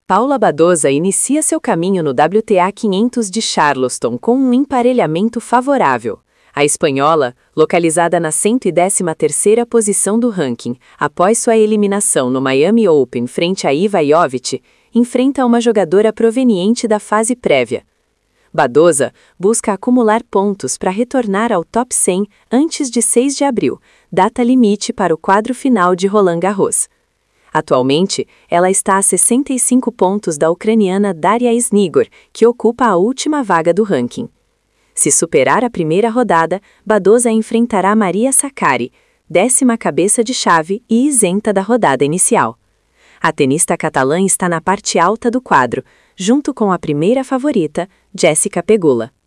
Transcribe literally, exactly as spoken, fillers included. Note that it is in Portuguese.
Paula Badosa inicia seu caminho no W T A quinhentos de Charleston com um emparelhamento favorável. A espanhola, localizada na cento e décima terceira posição do ranking, após sua eliminação no Miami Open frente a Iva Jovic, enfrenta uma jogadora proveniente da fase prévia. Badosa busca acumular pontos para retornar ao top cem antes de seis de abril, data limite para o quadro final de Roland Garros. Atualmente, ela está a sessenta e cinco pontos da ucraniana Daria Snigor, que ocupa a última vaga do ranking. Se superar a primeira rodada, Badosa enfrentará Maria Sakkari, décima cabeça de chave e isenta da rodada inicial. A tenista catalã está na parte alta do quadro, junto com a primeira favorita, Jéssica Pegula.